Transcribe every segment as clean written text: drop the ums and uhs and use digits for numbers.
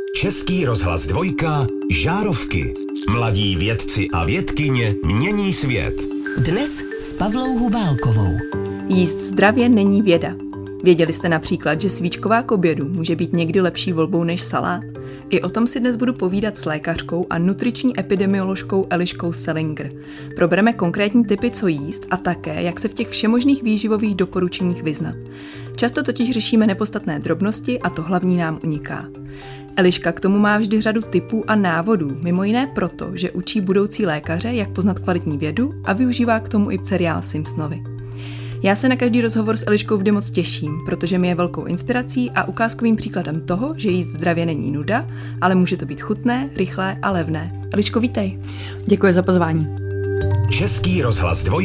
Český rozhlas 2. Žárovky. Mladí vědci a vědkyně mění svět. Dnes s Pavlou Hubálkovou. Jíst zdravě není věda. Věděli jste například, že svíčková k obědu může být někdy lepší volbou než salát? I o tom si dnes budu povídat s lékařkou a nutriční epidemioložkou Eliškou Selinger. Probereme konkrétní tipy, co jíst a také, jak se v těch všemožných výživových doporučeních vyznat. Často totiž řešíme nepodstatné drobnosti a to hlavní nám uniká. Eliška k tomu má vždy řadu tipů a návodů, mimo jiné proto, že učí budoucí lékaře, jak poznat kvalitní vědu a využívá k tomu i seriál Simpsonovi. Já se na každý rozhovor s Eliškou vždy moc těším, protože mi je velkou inspirací a ukázkovým příkladem toho, že jíst zdravě není nuda, ale může to být chutné, rychlé a levné. Eliško, vítej. Děkuji za pozvání. Český rozhlas 2.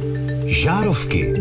Žárovky.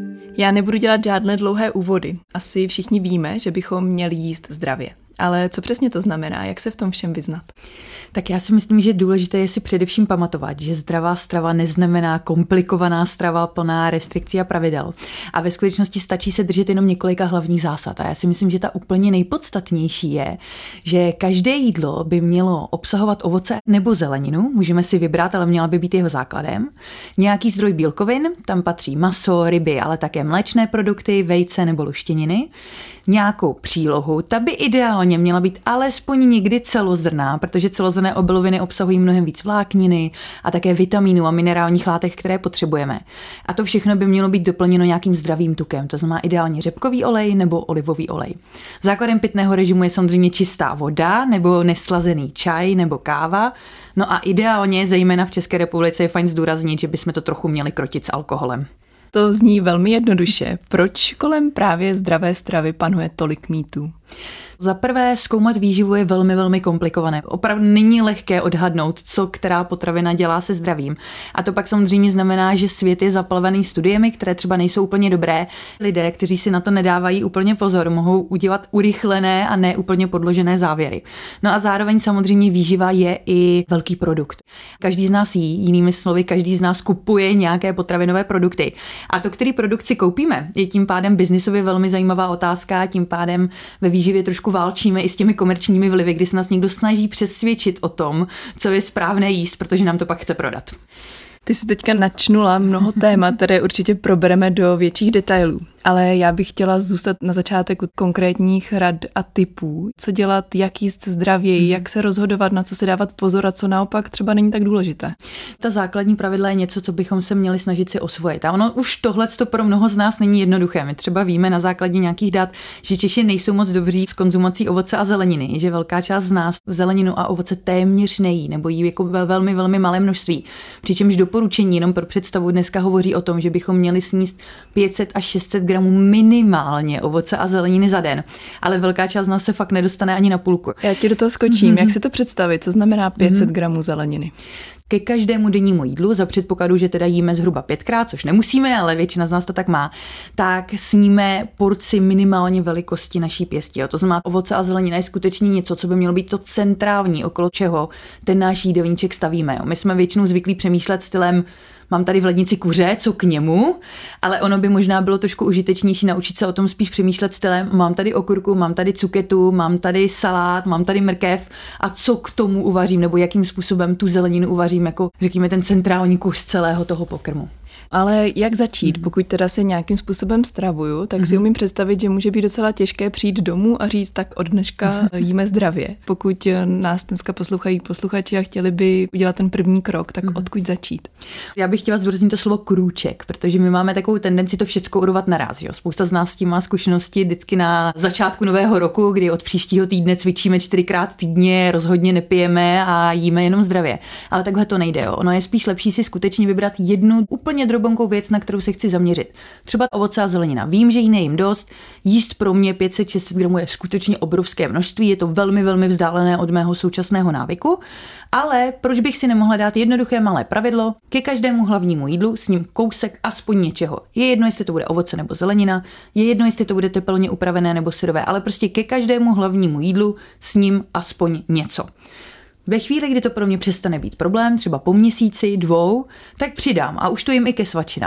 Já nebudu dělat žádné dlouhé úvody. Asi všichni víme, že bychom měli jíst zdravě. Ale co přesně to znamená? Jak se v tom všem vyznat? Tak já si myslím, že důležité je si především pamatovat, že zdravá strava neznamená komplikovaná strava plná restrikcí a pravidel. A ve skutečnosti stačí se držet jenom několika hlavních zásad. A já si myslím, že ta úplně nejpodstatnější je, že každé jídlo by mělo obsahovat ovoce nebo zeleninu, můžeme si vybrat, ale měla by být jeho základem. Nějaký zdroj bílkovin, tam patří maso, ryby, ale také mléčné produkty, vejce nebo luštěniny. Nějakou přílohu, ta by ideálně měla být alespoň někdy celozrnná, protože celozrnné obiloviny obsahují mnohem víc vlákniny a také vitamínů a minerálních látek, které potřebujeme. A to všechno by mělo být doplněno nějakým zdravým tukem, to znamená ideálně řepkový olej nebo olivový olej. Základem pitného režimu je samozřejmě čistá voda nebo neslazený čaj nebo káva. No a ideálně, zejména v České republice, je fajn zdůraznit, že bychom to trochu měli krotit s alkoholem. To zní velmi jednoduše. Proč kolem právě zdravé stravy panuje tolik mýtů? Za prvé, zkoumat výživu je velmi, velmi komplikované. Opravdu není lehké odhadnout, co která potravina dělá se zdravím. A to pak samozřejmě znamená, že svět je zaplavený studiemi, které třeba nejsou úplně dobré. Lidé, kteří si na to nedávají úplně pozor, mohou udělat urychlené a ne úplně podložené závěry. No a zároveň samozřejmě výživa je i velký produkt. Každý z nás jí, jinými slovy, každý z nás kupuje nějaké potravinové produkty. A to, který produkt si koupíme, je tím pádem biznisově velmi zajímavá otázka, tím pádem ve výživě trošku válčíme i s těmi komerčními vlivy, kdy se nás někdo snaží přesvědčit o tom, co je správné jíst, protože nám to pak chce prodat. Ty jsi teďka načnula mnoho témat, které určitě probereme do větších detailů. Ale já bych chtěla zůstat na začátek u konkrétních rad a tipů. Co dělat, jak jíst zdravěji, jak se rozhodovat, na co se dávat pozor a co naopak třeba není tak důležité. Ta základní pravidla je něco, co bychom se měli snažit si osvojit. A ono už tohleto pro mnoho z nás není jednoduché. My třeba víme na základě nějakých dat, že Češi nejsou moc dobří s konzumací ovoce a zeleniny, že velká část z nás zeleninu a ovoce téměř nejí nebo jí jako ve velmi, velmi malé množství. Přičemž doporučení jenom pro představu dneska hovoří o tom, že bychom měli sníst 500 až 600 gramů minimálně ovoce a zeleniny za den, ale velká část z nás se fakt nedostane ani na půlku. Já ti do toho skočím. Jak si to představit? Co znamená 500 gramů zeleniny? Ke každému dennímu jídlu, za předpokladu, že teda jíme zhruba 5krát, což nemusíme, ale většina z nás to tak má, tak sníme porci minimálně velikosti naší pěsti. To znamená, ovoce a zelenina je skutečně něco, co by mělo být to centrální, okolo čeho ten náš jídelníček stavíme. My jsme většinou zvyklí přemýšlet stylem: mám tady v lednici kuře, co k němu, ale ono by možná bylo trošku užitečnější naučit se o tom spíš přemýšlet stylem: mám tady okurku, mám tady cuketu, mám tady salát, mám tady mrkev a co k tomu uvařím, nebo jakým způsobem tu zeleninu uvařím jako, řekněme, ten centrální kus celého toho pokrmu. Ale jak začít? Pokud teda se nějakým způsobem stravuju, tak si umím představit, že může být docela těžké přijít domů a říct: tak od dneška jíme zdravě. Pokud nás dneska poslouchají posluchači a chtěli by udělat ten první krok, tak odkud začít? Já bych chtěla zdůraznit to slovo krůček, protože my máme takovou tendenci to všecko urvat naraz. Jo? Spousta z nás s tím má zkušenosti vždycky na začátku nového roku, kdy od příštího týdne cvičíme 4krát týdně, rozhodně nepijeme a jíme jenom zdravě. Ale takhle to nejde. Jo? Ono je spíš lepší si skutečně vybrat jednu úplně drobnou věc, na kterou se chci zaměřit. Třeba ovoce a zelenina. Vím, že jí nejím dost. Jíst pro mě 500-600 gramů je skutečně obrovské množství, je to velmi, velmi vzdálené od mého současného návyku, ale proč bych si nemohla dát jednoduché malé pravidlo: ke každému hlavnímu jídlu s ním kousek aspoň něčeho. Je jedno, jestli to bude ovoce nebo zelenina, je jedno, jestli to bude tepelně upravené nebo syrové, ale prostě ke každému hlavnímu jídlu s ním aspoň něco. Ve chvíli, kdy to pro mě přestane být problém, třeba po měsíci, 2, tak přidám a už to jim i ke svačinám.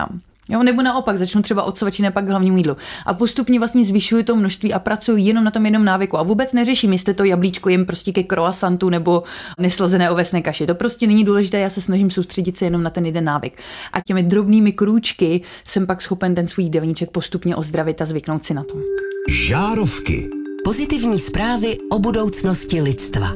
Jo, nebo naopak, začnu třeba od svačiny pak k hlavnímu jídlu. A postupně vlastně zvyšuju to množství a pracuji jenom na tom jednom návyku. A vůbec neřeším, jestli to jablíčko jim prostě ke croissantu nebo neslazené ovesné kaši. To prostě není důležité, já se snažím soustředit se jenom na ten jeden návyk. A těmi drobnými krůčky jsem pak schopen ten svůj jídelníček postupně ozdravit a zvyknout si na to. Žárovky. Pozitivní zprávy o budoucnosti lidstva.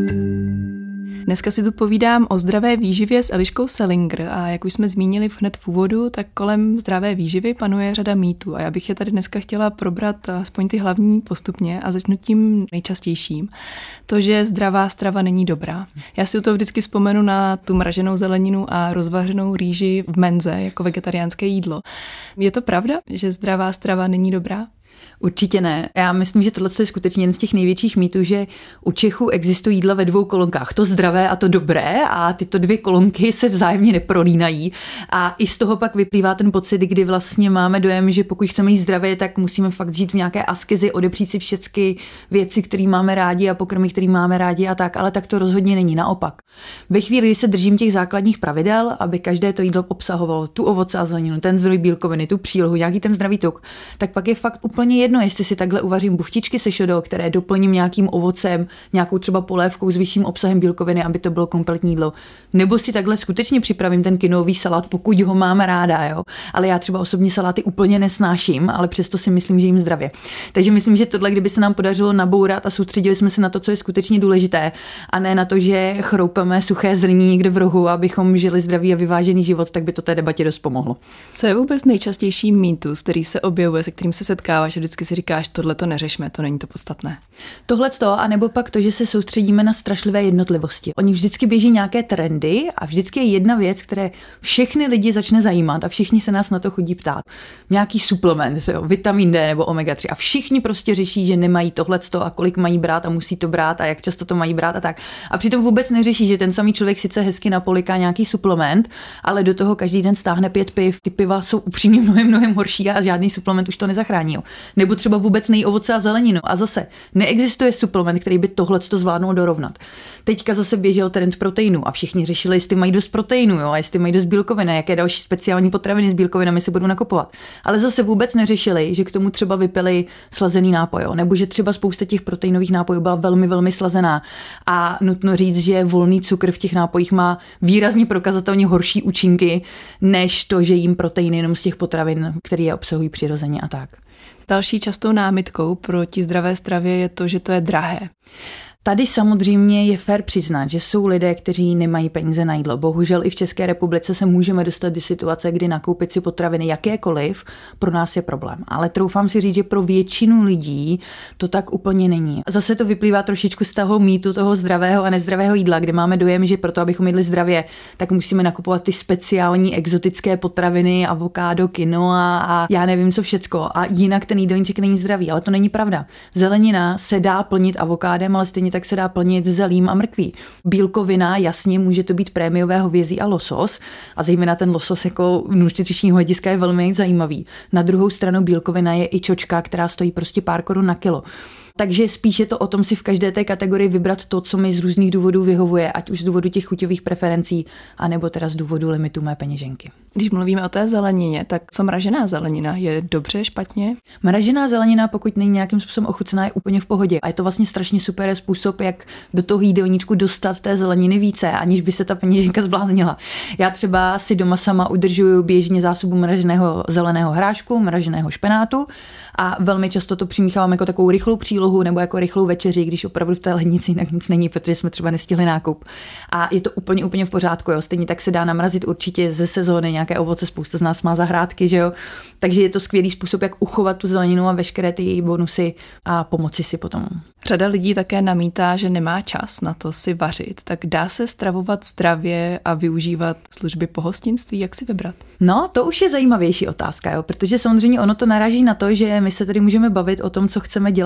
Dneska si tu povídám o zdravé výživě s Eliškou Selinger a jak už jsme zmínili hned v úvodu, tak kolem zdravé výživy panuje řada mýtů a já bych je tady dneska chtěla probrat aspoň ty hlavní postupně a začnu tím nejčastějším. To, že zdravá strava není dobrá. Já si to vždycky vzpomenu na tu mraženou zeleninu a rozvařenou rýži v menze jako vegetariánské jídlo. Je to pravda, že zdravá strava není dobrá? Určitě ne. Já myslím, že tohle je skutečně jeden z těch největších mýtů, že u Čechů existují jídla ve dvou kolonkách. To zdravé a to dobré a tyto dvě kolonky se vzájemně neprolínají. A i z toho pak vyplývá ten pocit, kdy vlastně máme dojem, že pokud chceme jíst zdravě, tak musíme fakt žít v nějaké askezi, odepřít si všechny věci, které máme rádi a pokrmy, které máme rádi a tak, ale tak to rozhodně není, naopak. Ve chvíli, kdy se držím těch základních pravidel, aby každé to jídlo obsahovalo tu ovoce a zeleninu, ten zdroj bílkoviny, tu přílohu, nějaký ten zdravý tuk, tak pak je fakt úplně jedno, jestli si takhle uvařím buchtičky se šodou, které doplním nějakým ovocem, nějakou třeba polévkou s vyšším obsahem bílkoviny, aby to bylo kompletní jídlo. Nebo si takhle skutečně připravím ten quinoový salát, pokud ho mám ráda, jo. Ale já třeba osobně saláty úplně nesnáším, ale přesto si myslím, že jim zdravě. Takže myslím, že tohle, kdyby se nám podařilo nabourat a soustředili jsme se na to, co je skutečně důležité, a ne na to, že chroupeme suché zrní někde v rohu, abychom žili zdravý a vyvážený život, tak by to té debatě dost pomohlo. Co je vůbec nejčastější mýtus, který se objevuje, se kterým se setkáváš a vždycky si říkáš, tohle to neřešme, to není to podstatné? Tohleto, anebo pak to, že se soustředíme na strašlivé jednotlivosti. Oni vždycky běží nějaké trendy a vždycky je jedna věc, které všechny lidi začne zajímat a všichni se nás na to chodí ptát. Nějaký suplement, jo, vitamin D nebo omega-3 a všichni prostě řeší, že nemají tohleto a kolik mají brát a musí to brát a jak často to mají brát a tak. A přitom vůbec neřeší, že ten samý člověk sice hezky napoliká nějaký suplement, ale do toho každý den stáhne 5 piv. Ty piva jsou upřímně mnohem horší a žádný suplement už to nezachrání. Jo. Nebo třeba vůbec nejí ovoce a zeleninu. A zase neexistuje suplement, který by tohleto zvládnul dorovnat. Teďka zase běžel trend proteinu a všichni řešili, jestli mají dost proteinu, jo, a jestli mají dost bílkoviny, jaké další speciální potraviny s bílkovinami se budou nakupovat. Ale zase vůbec neřešili, že k tomu třeba vypili slazený nápoj, jo, nebo že třeba spousta těch proteinových nápojů byla velmi, velmi slazená. A nutno říct, že volný cukr v těch nápojích má výrazně prokazatelně horší účinky, než to, že jím proteiny jenom z těch potravin, které je obsahují přirozeně a tak. Další častou námitkou proti zdravé stravě je to, že to je drahé. Tady samozřejmě je fér přiznat, že jsou lidé, kteří nemají peníze na jídlo. Bohužel i v České republice se můžeme dostat do situace, kdy nakoupit si potraviny jakékoliv pro nás je problém. Ale troufám si říct, že pro většinu lidí to tak úplně není. Zase to vyplývá trošičku z toho mýtu toho zdravého a nezdravého jídla, kde máme dojem, že proto, abychom jedli zdravě, tak musíme nakupovat ty speciální exotické potraviny, avokádo, quinoa a já nevím co všecko. A jinak ten jídelníček není zdravý, ale to není pravda. Zelenina se dá plnit avokádem, ale stejně tak se dá plnit zelím a mrkví. Bílkovina, jasně, může to být prémiové hovězí a losos, a zejména ten losos jako nutričního hlediska je velmi zajímavý. Na druhou stranu bílkovina je i čočka, která stojí prostě pár korun na kilo. Takže spíš je to o tom si v každé té kategorii vybrat to, co mi z různých důvodů vyhovuje, ať už z důvodu těch chuťových preferencí, anebo teda z důvodu limitu mé peněženky. Když mluvíme o té zelenině, tak co mražená zelenina? Je dobře, špatně? Mražená zelenina, pokud není nějakým způsobem ochucená, je úplně v pohodě. A je to vlastně strašně super způsob, jak do toho jídelníčku dostat té zeleniny více, aniž by se ta peněženka zbláznila. Já třeba si doma sama udržuju běžně zásobu mraženého zeleného hrášku, mraženého špenátu a velmi často to přimíchávám jako takovou rychlou přílohu nebo jako rychlou večeři, když opravdu v té lednici jinak nic není, protože jsme třeba nestihli nákup. A je to úplně v pořádku, jo. Stejně tak se dá namrazit určitě ze sezóny nějaké ovoce, spousta z nás má zahrádky, že jo. Takže je to skvělý způsob, jak uchovat tu zeleninu a veškeré ty její bonusy a pomoci si potom. Řada lidí také namítá, že nemá čas na to si vařit. Tak dá se stravovat zdravě a využívat služby pohostinství? Jak si vybrat? No, to už je zajímavější otázka, jo, protože samozřejmě ono to naráží na to, že my se tady můžeme bavit o tom, co chceme dělat každý z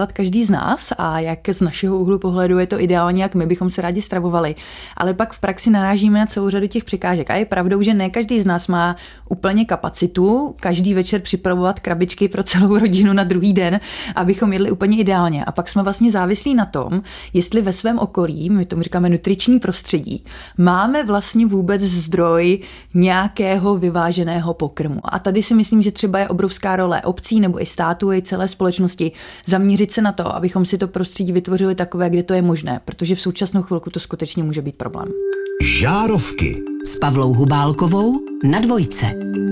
z nás a jak z našeho úhlu pohledu je to ideálně, jak my bychom se rádi stravovali. Ale pak v praxi narážíme na celou řadu těch překážek. A je pravdou, že ne každý z nás má úplně kapacitu každý večer připravovat krabičky pro celou rodinu na druhý den, abychom jedli úplně ideálně. A pak jsme vlastně závislí na tom, jestli ve svém okolí, my tomu říkáme nutriční prostředí, máme vlastně vůbec zdroj nějakého vyváženého pokrmu. A tady si myslím, že třeba je obrovská role obcí nebo i státu, i celé společnosti zaměřit se na to, abychom si to prostředí vytvořili takové, kde to je možné, protože v současnou chvilku to skutečně může být problém. Žárovky S Pavlou Hubálkovou na Dvojce.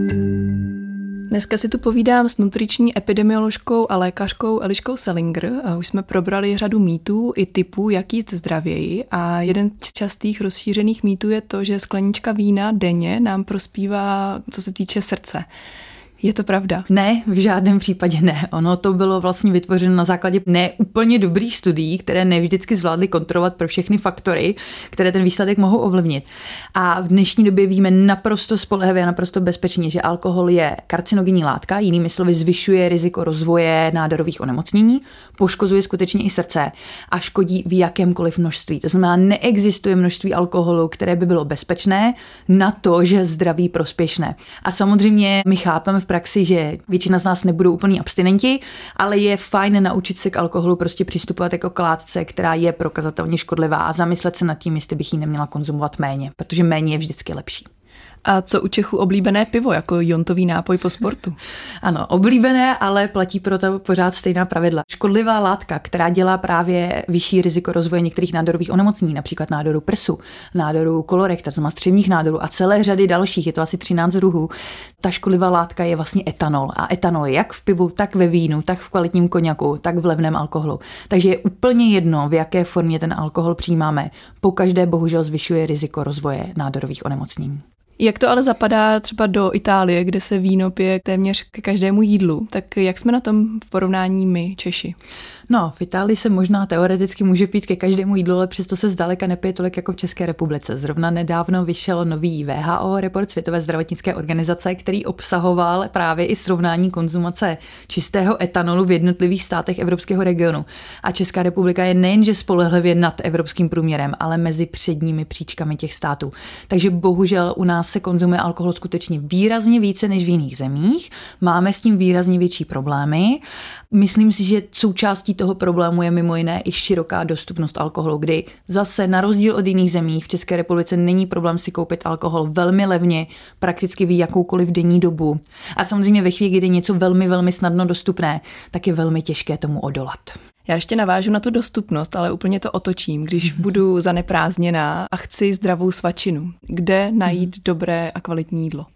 Dneska si tu povídám s nutriční epidemioložkou a lékařkou Eliškou Selinger. A už jsme probrali řadu mýtů i typů, jak jíst zdravěji. A jeden z častých rozšířených mýtů je to, že sklenička vína denně nám prospívá, co se týče srdce. Je to pravda? Ne, v žádném případě ne. Ono to bylo vlastně vytvořeno na základě neúplně dobrých studií, které nevždycky zvládly kontrolovat pro všechny faktory, které ten výsledek mohou ovlivnit. A v dnešní době víme naprosto spolehlivě a naprosto bezpečně, že alkohol je karcinogenní látka, jinými slovy zvyšuje riziko rozvoje nádorových onemocnění, poškozuje skutečně i srdce a škodí v jakémkoliv množství. To znamená, neexistuje množství alkoholu, které by bylo bezpečné na to, že zdraví prospěšné. A samozřejmě my chápeme v praxi, že většina z nás nebudou úplní abstinenti, ale je fajn naučit se k alkoholu prostě přistupovat jako k látce, která je prokazatelně škodlivá a zamyslet se nad tím, jestli bych ji neměla konzumovat méně, protože méně je vždycky lepší. A co u Čechů oblíbené pivo, jako jontový nápoj po sportu? Ano, oblíbené, ale platí pro to pořád stejná pravidla. Škodlivá látka, která dělá právě vyšší riziko rozvoje některých nádorových onemocnění, například nádoru prsu, nádoru kolorekta, znamená střevních nádorů a celé řady dalších, je to asi 13 druhů. Ta škodlivá látka je vlastně etanol. A etanol je jak v pivu, tak ve vínu, tak v kvalitním koněku, tak v levném alkoholu. Takže je úplně jedno, v jaké formě ten alkohol přijímáme. Pokaždé bohužel zvyšuje riziko rozvoje nádorových onemocnění. Jak to ale zapadá třeba do Itálie, kde se víno pije téměř ke každému jídlu, tak jak jsme na tom v porovnání my, Češi? No, v Itálii se možná teoreticky může pít ke každému jídlu, ale přesto se zdaleka nepije tolik jako v České republice. Zrovna nedávno vyšel nový WHO report Světové zdravotnické organizace, který obsahoval právě i srovnání konzumace čistého etanolu v jednotlivých státech evropského regionu. A Česká republika je nejenže spolehlivě nad evropským průměrem, ale mezi předními příčkami těch států. Takže bohužel u nás se konzumuje alkohol skutečně výrazně více než v jiných zemích. Máme s tím výrazně větší problémy. Myslím si, že součástí toho problému je mimo jiné i široká dostupnost alkoholu, kdy zase na rozdíl od jiných zemí v České republice není problém si koupit alkohol velmi levně, prakticky v jakoukoliv denní dobu. A samozřejmě ve chvíli, kdy je něco velmi, velmi snadno dostupné, tak je velmi těžké tomu odolat. Já ještě navážu na tu dostupnost, ale úplně to otočím, když budu zaneprázdněná a chci zdravou svačinu. Kde najít dobré a kvalitní jídlo?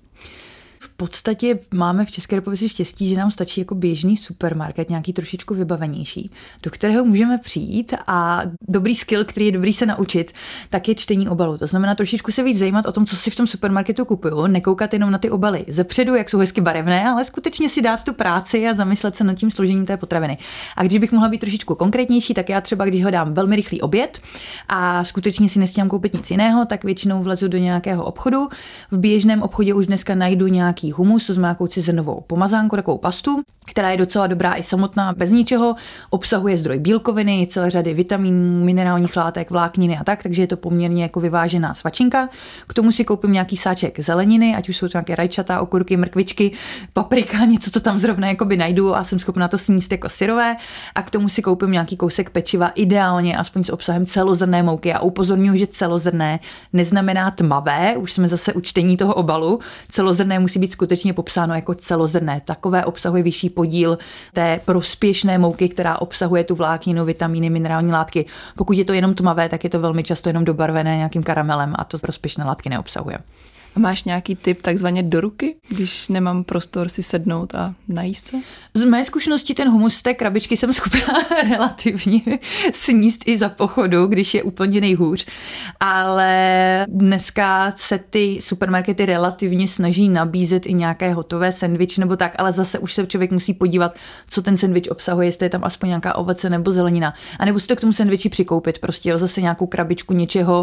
V podstatě máme v České republice štěstí, že nám stačí jako běžný supermarket, nějaký trošičku vybavenější, do kterého můžeme přijít a dobrý skill, který je dobrý se naučit, tak je čtení obalu. To znamená trošičku se víc zajímat o tom, co si v tom supermarketu kupuju, nekoukat jenom na ty obaly zepředu, jak jsou hezky barevné, ale skutečně si dát tu práci a zamyslet se nad tím složením té potraviny. A když bych mohla být trošičku konkrétnější, tak já třeba, když ho dám velmi rychlý oběd a skutečně si nestíhám koupit nic jiného, tak většinou vlezu do nějakého obchodu. V běžném obchodě už dneska najdu nějaký humus, to znamená nějakou cizinovou pomazánku, takovou pastu, která je docela dobrá i samotná bez ničeho, obsahuje zdroj bílkoviny, celé řady vitaminů, minerálních látek, vlákniny a tak, takže je to poměrně jako vyvážená svačinka. K tomu si koupím nějaký sáček zeleniny, ať už jsou to nějaké rajčata, okurky, mrkvičky, paprika, něco, co tam zrovna jakoby najdu a jsem schopná to sníst jako syrové. A k tomu si koupím nějaký kousek pečiva, ideálně aspoň s obsahem celozrnné mouky. A upozorňuji, že celozrnné neznamená tmavé, už jsme zase u čtení toho obalu. Celozrnné musí být skutečně popsáno jako celozrnné. Takové obsahuje vyšší podíl té prospěšné mouky, která obsahuje tu vlákninu, vitamíny, minerální látky. Pokud je to jenom tmavé, tak je to velmi často jenom dobarvené nějakým karamelem a to prospěšné látky neobsahuje. A máš nějaký tip takzvaně do ruky, když nemám prostor si sednout a najíst se? Z mé zkušenosti ten humus z té krabičky jsem schopná relativně sníst i za pochodu, když je úplně nejhůř. Ale dneska se ty supermarkety relativně snaží nabízet i nějaké hotové sendvič nebo tak, ale zase už se člověk musí podívat, co ten sendvič obsahuje, jestli je tam aspoň nějaká ovoce nebo zelenina. A nebo si to k tomu sendviči přikoupit, prostě zase nějakou krabičku něčeho,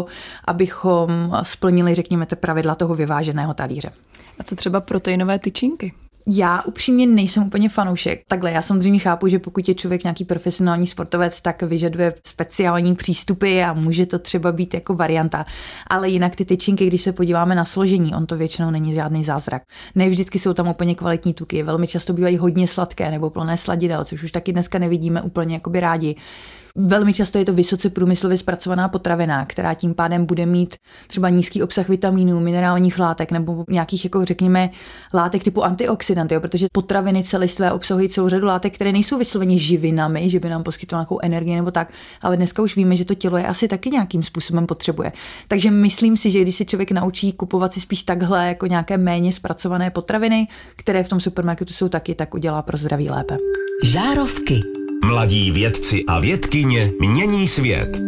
abychom splnili, řekněme, ty pravidla toho vyváženého talíře. A co třeba proteinové tyčinky? Já upřímně nejsem úplně fanoušek. Takhle, já samozřejmě chápu, že pokud je člověk nějaký profesionální sportovec, tak vyžaduje speciální přístupy a může to třeba být jako varianta. Ale jinak ty tyčinky, když se podíváme na složení, on to většinou není žádný zázrak. Ne vždycky jsou tam úplně kvalitní tuky, velmi často bývají hodně sladké nebo plné sladidel, což už taky dneska nevidíme úplně jakoby rádi. Velmi často je to vysoce průmyslově zpracovaná potravina, která tím pádem bude mít třeba nízký obsah vitamínů, minerálních látek nebo nějakých, jako řekněme, látek typu antioxidanty, jo, protože potraviny celistvé obsahují celou řadu látek, které nejsou vysloveně živinami, že by nám poskytlo nějakou energii nebo tak, ale dneska už víme, že to tělo je asi taky nějakým způsobem potřebuje. Takže myslím si, že když se člověk naučí kupovat si spíš takhle jako nějaké méně zpracované potraviny, které v tom supermarketu jsou taky, tak udělá pro zdraví lépe. Žárovky. Mladí vědci a vědkyně mění svět.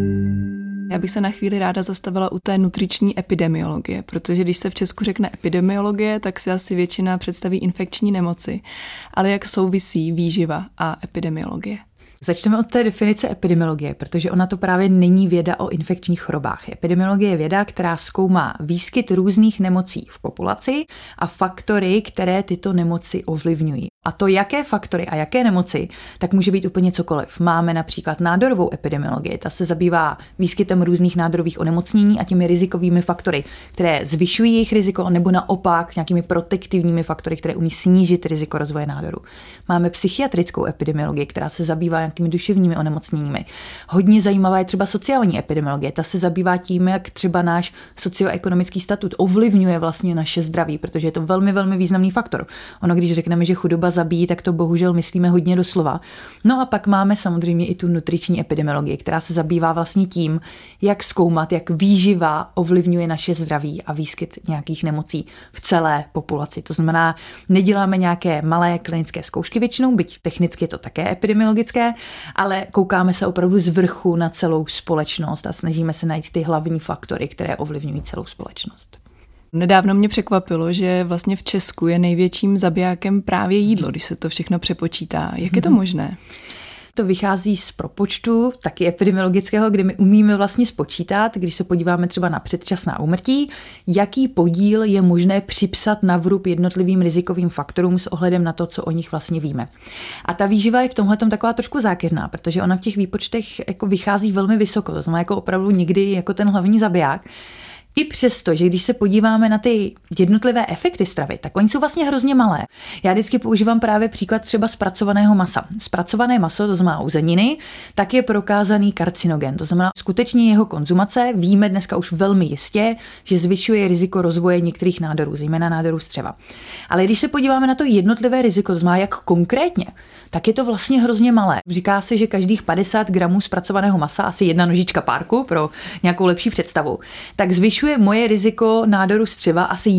Já bych se na chvíli ráda zastavila u té nutriční epidemiologie, protože když se v Česku řekne epidemiologie, tak si asi většina představí infekční nemoci. Ale jak souvisí výživa a epidemiologie? Začneme od té definice epidemiologie, protože ona to právě není věda o infekčních chorobách. Epidemiologie je věda, která zkoumá výskyt různých nemocí v populaci a faktory, které tyto nemoci ovlivňují. A to, jaké faktory a jaké nemoci, tak může být úplně cokoliv. Máme například nádorovou epidemiologii, ta se zabývá výskytem různých nádorových onemocnění a těmi rizikovými faktory, které zvyšují jejich riziko, nebo naopak nějakými protektivními faktory, které umí snížit riziko rozvoje nádoru. Máme psychiatrickou epidemiologii, která se zabývá nějakými duševními onemocněními. Hodně zajímavá je třeba sociální epidemiologie, ta se zabývá tím, jak třeba náš socioekonomický statut ovlivňuje vlastně naše zdraví, protože je to velmi, velmi významný faktor. Ono, když řekneme, že chudoba zabíjí, tak to bohužel myslíme hodně doslova. No a pak máme samozřejmě i tu nutriční epidemiologii, která se zabývá vlastně tím, jak zkoumat, jak výživa ovlivňuje naše zdraví a výskyt nějakých nemocí v celé populaci. To znamená, neděláme nějaké malé klinické zkoušky většinou, byť technicky je to také epidemiologické, ale koukáme se opravdu z vrchu na celou společnost a snažíme se najít ty hlavní faktory, které ovlivňují celou společnost. Nedávno mě překvapilo, že vlastně v Česku je největším zabijákem právě jídlo, když se to všechno přepočítá. Jak je to možné? To vychází z propočtu, taky epidemiologického, kde my umíme vlastně spočítat, když se podíváme třeba na předčasná úmrtí, jaký podíl je možné připsat na vrub jednotlivým rizikovým faktorům s ohledem na to, co o nich vlastně víme. A ta výživa je v tomhletom taková trošku zákeřná, protože ona v těch výpočtech jako vychází velmi vysoko, to znamená jako opravdu někdy jako ten hlavní zabiják. I přesto, že když se podíváme na ty jednotlivé efekty stravy, tak oni jsou vlastně hrozně malé. Já vždycky používám právě příklad třeba zpracovaného masa. Zpracované maso, to znamená uzeniny, tak je prokázaný karcinogen. To znamená, skutečně jeho konzumace víme dneska už velmi jistě, že zvyšuje riziko rozvoje některých nádorů, zejména nádorů střeva. Ale když se podíváme na to jednotlivé riziko, to znamená jak konkrétně, tak je to vlastně hrozně malé. Říká se, že každých 50 gramů zpracovaného masa, asi jedna nožička párku pro nějakou lepší představu, tak zvyšuje moje riziko nádoru střeva asi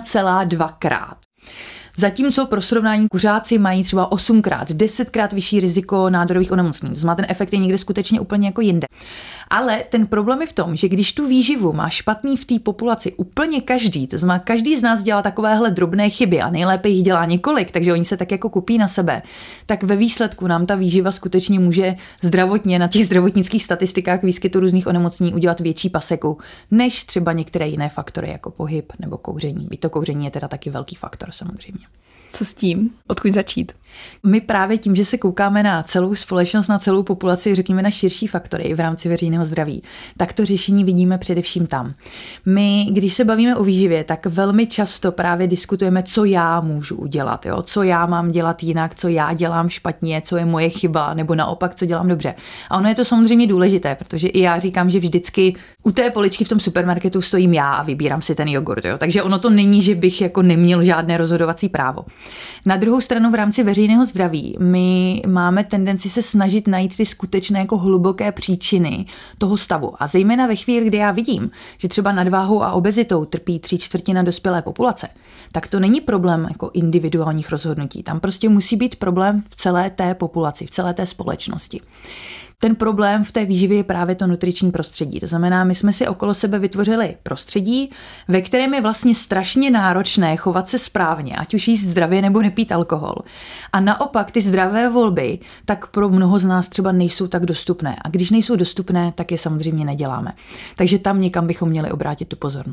1,2krát. Zatímco pro srovnání kuřáci mají třeba 8krát, 10krát vyšší riziko nádorových onemocnění. To znamená, ten efekt je někde skutečně úplně jako jinde. Ale ten problém je v tom, že když tu výživu má špatný v té populaci úplně každý, to znamená, každý z nás dělá takovéhle drobné chyby a nejlépe jich dělá několik, takže oni se tak jako kupí na sebe, tak ve výsledku nám ta výživa skutečně může zdravotně na těch zdravotnických statistikách výskytu různých onemocnění udělat větší paseku, než třeba některé jiné faktory jako pohyb nebo kouření. Byť to kouření je teda taky velký faktor samozřejmě. Co s tím? Odkud začít? My právě tím, že se koukáme na celou společnost, na celou populaci, řekněme na širší faktory v rámci veřejného zdraví, tak to řešení vidíme především tam. My, když se bavíme o výživě, tak velmi často právě diskutujeme, co já můžu udělat, jo? Co já mám dělat jinak, co já dělám špatně, co je moje chyba, nebo naopak, co dělám dobře. A ono je to samozřejmě důležité, protože i já říkám, že vždycky u té poličky v tom supermarketu stojím já a vybírám si ten jogurt, jo? Takže ono to není, že bych jako neměl žádné rozhodovací právo. Na druhou stranu v rámci veřejného zdraví my máme tendenci se snažit najít ty skutečné jako hluboké příčiny toho stavu. A zejména ve chvíli, kdy já vidím, že třeba nadváhou a obezitou trpí 3/4 dospělé populace, tak to není problém jako individuálních rozhodnutí. Tam prostě musí být problém v celé té populaci, v celé té společnosti. Ten problém v té výživě je právě to nutriční prostředí. To znamená, my jsme si okolo sebe vytvořili prostředí, ve kterém je vlastně strašně náročné chovat se správně, ať už jíst zdravě nebo nepít alkohol. A naopak ty zdravé volby tak pro mnoho z nás třeba nejsou tak dostupné. A když nejsou dostupné, tak je samozřejmě neděláme. Takže tam někam bychom měli obrátit tu pozornost.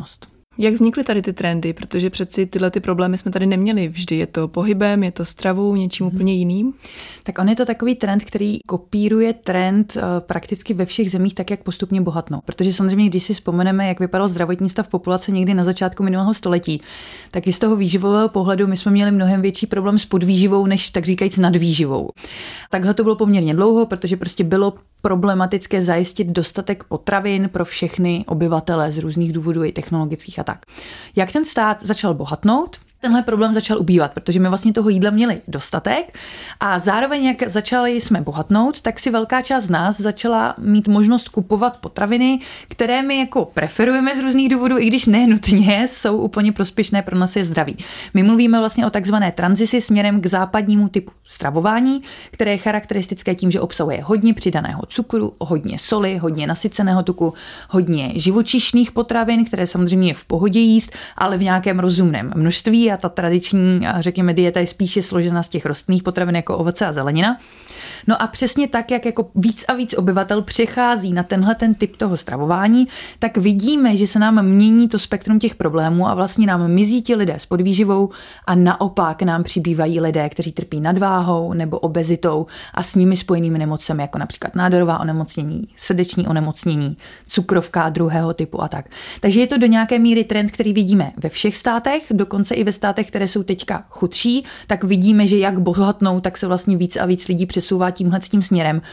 Jak vznikly tady ty trendy? Protože přeci tyhle ty problémy jsme tady neměli vždy. Je to pohybem, je to stravou, něčím úplně jiným? Tak on je to takový trend, který kopíruje trend prakticky ve všech zemích tak, jak postupně bohatnou. Protože samozřejmě, když si vzpomeneme, jak vypadal zdravotní stav populace někdy na začátku minulého století, tak i z toho výživového pohledu my jsme měli mnohem větší problém s podvýživou, než tak říkajíc nadvýživou. Takhle to bylo poměrně dlouho, protože prostě bylo problematické zajistit dostatek potravin pro všechny obyvatele z různých důvodů i technologických a tak. Jak ten stát začal bohatnout, tenhle problém začal ubývat, protože my vlastně toho jídla měli dostatek a zároveň, jak začali jsme bohatnout, tak si velká část z nás začala mít možnost kupovat potraviny, které my jako preferujeme z různých důvodů, i když nenutně jsou úplně prospěšné pro naše zdraví. My mluvíme vlastně o takzvané tranzici směrem k západnímu typu stravování, které je charakteristické tím, že obsahuje hodně přidaného cukru, hodně soli, hodně nasyceného tuku, hodně živočišných potravin, které samozřejmě je v pohodě jíst, ale v nějakém rozumném množství. A ta tradiční, řekněme, dieta je spíše složena z těch rostlinných potravin jako ovoce a zelenina. No a přesně tak, jak jako víc a víc obyvatel přechází na tenhle ten typ toho stravování, tak vidíme, že se nám mění to spektrum těch problémů a vlastně nám mizí ti lidé s podvýživou a naopak nám přibývají lidé, kteří trpí nadváhou nebo obezitou a s nimi spojenými nemocemi, jako například nádorová onemocnění, srdeční onemocnění, cukrovka druhého typu a tak. Takže je to do nějaké míry trend, který vidíme ve všech státech, dokonce i ve státech, které jsou teďka chudší, tak vidíme, že jak bohatnou, tak se vlastně víc a víc lidí přesouvá tímhletím směrem.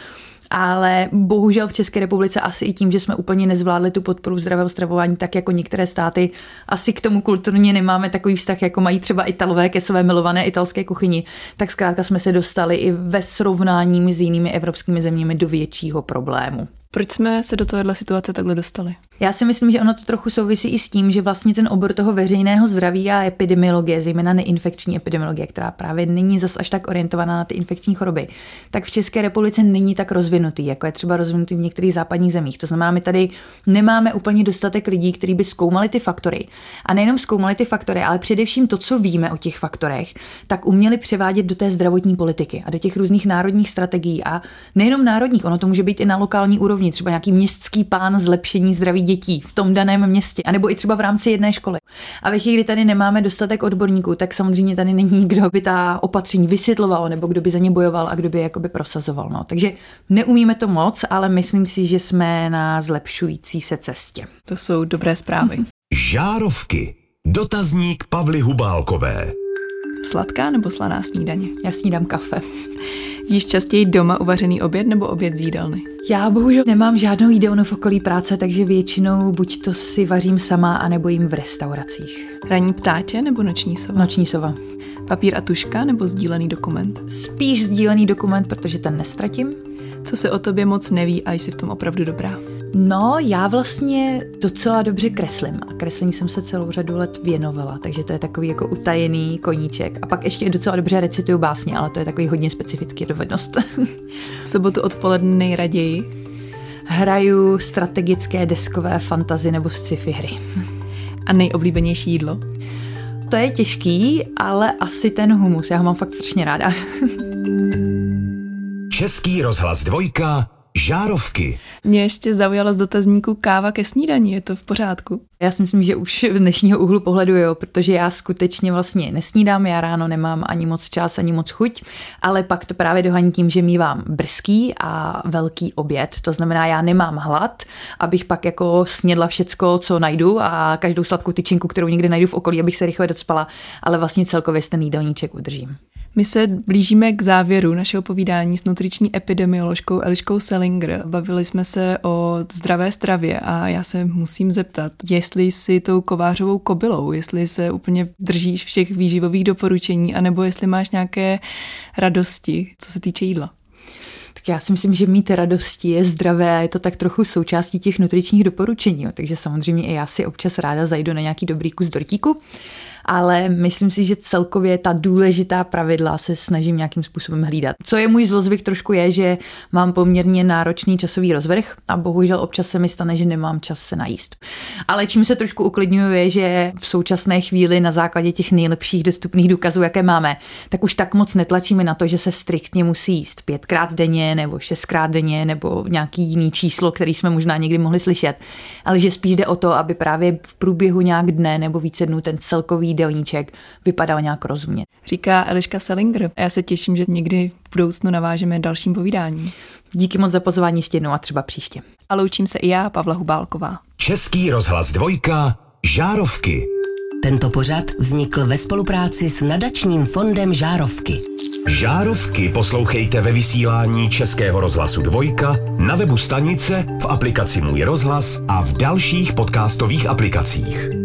Ale bohužel v České republice asi i tím, že jsme úplně nezvládli tu podporu zdravého stravování, tak jako některé státy, asi k tomu kulturně nemáme takový vztah, jako mají třeba Italové ke své milované italské kuchyni, tak zkrátka jsme se dostali i ve srovnání s jinými evropskými zeměmi do většího problému. Proč jsme se do tohohle situace takhle dostali? Já si myslím, že ono to trochu souvisí i s tím, že vlastně ten obor toho veřejného zdraví a epidemiologie, zejména neinfekční epidemiologie, která právě není zas až tak orientovaná na ty infekční choroby, tak v České republice není tak rozvinutý, jako je třeba rozvinutý v některých západních zemích. To znamená, my tady nemáme úplně dostatek lidí, kteří by zkoumali ty faktory. A nejenom zkoumali ty faktory, ale především to, co víme o těch faktorech, tak uměli převádět do té zdravotní politiky a do těch různých národních strategií. A nejenom národních, ono to může být i na lokální úrovni, třeba nějaký městský plán zlepšení zdraví dětí v tom daném městě, anebo i třeba v rámci jedné školy. A ve chvíli, kdy tady nemáme dostatek odborníků, tak samozřejmě tady není, kdo by ta opatření vysvětloval, nebo kdo by za ně bojoval a kdo by je jakoby prosazoval. No. Takže neumíme to moc, ale myslím si, že jsme na zlepšující se cestě. To jsou dobré zprávy. Žárovky. Dotazník Pavly Hubálkové. Sladká nebo slaná snídaně? Já snídám kafe. Jíš častěji doma uvařený oběd nebo oběd z jídelny? Já bohužel nemám žádnou jídelnu v okolí práce, takže většinou buď to si vařím sama, anebo jim v restauracích. Ranní ptáče nebo noční sova? Noční sova. Papír a tužka nebo sdílený dokument? Spíš sdílený dokument, protože ten nestratím. Co se o tobě moc neví a jsi v tom opravdu dobrá? No, já vlastně docela dobře kreslím a kreslení jsem se celou řadu let věnovala, takže to je takový jako utajený koníček. A pak ještě docela dobře recituju básně, ale to je takový hodně specifický dovednost. V sobotu odpoledne nejraději? Hraju strategické deskové fantasy nebo sci-fi hry. A nejoblíbenější jídlo? To je těžký, ale asi ten humus, já ho mám fakt strašně ráda. Český rozhlas 2. Žárovky. Mě ještě zaujala z dotazníku káva ke snídani, je to v pořádku? Já si myslím, že už z dnešního úhlu pohledu jo, protože já skutečně vlastně nesnídám, já ráno nemám ani moc čas, ani moc chuť, ale pak to právě dohaní tím, že mívám brzký a velký oběd, to znamená, já nemám hlad, abych pak jako snědla všecko, co najdu a každou sladkou tyčinku, kterou někde najdu v okolí, abych se rychle docpala, ale vlastně celkově ten jídelníček udržím. My se blížíme k závěru našeho povídání s nutriční epidemioložkou Eliškou Selinger. Bavili jsme se o zdravé stravě a já se musím zeptat, jestli jsi tou kovářovou kobylou, jestli se úplně držíš všech výživových doporučení, anebo jestli máš nějaké radosti, co se týče jídla. Tak já si myslím, že mít radosti je zdravé a je to tak trochu součástí těch nutričních doporučení. Takže samozřejmě i já si občas ráda zajdu na nějaký dobrý kus dortíku. ale myslím si, že celkově ta důležitá pravidla se snažím nějakým způsobem hlídat. Co je můj zlozvyk trošku je, že mám poměrně náročný časový rozvrh a bohužel občas se mi stane, že nemám čas se najíst. Ale čím se trošku uklidňuju je, že v současné chvíli na základě těch nejlepších dostupných důkazů, jaké máme, tak už tak moc netlačíme na to, že se striktně musí jíst 5krát denně nebo 6krát denně nebo nějaký jiný číslo, který jsme možná někdy mohli slyšet, ale že spíš jde o to, aby právě v průběhu nějak dne nebo více dnů ten celkový jídelníček vypadal nějak rozumně. Říká Eliška Selinger a já se těším, že někdy v budoucnu navážeme dalším povídáním. Díky moc za pozvání ještě jednou a třeba příště. A loučím se i já, Pavla Hubálková. Český rozhlas 2, Žárovky. Tento pořad vznikl ve spolupráci s nadačním fondem Žárovky. Žárovky poslouchejte ve vysílání Českého rozhlasu 2, na webu stanice, v aplikaci Můj rozhlas a v dalších podcastových aplikacích.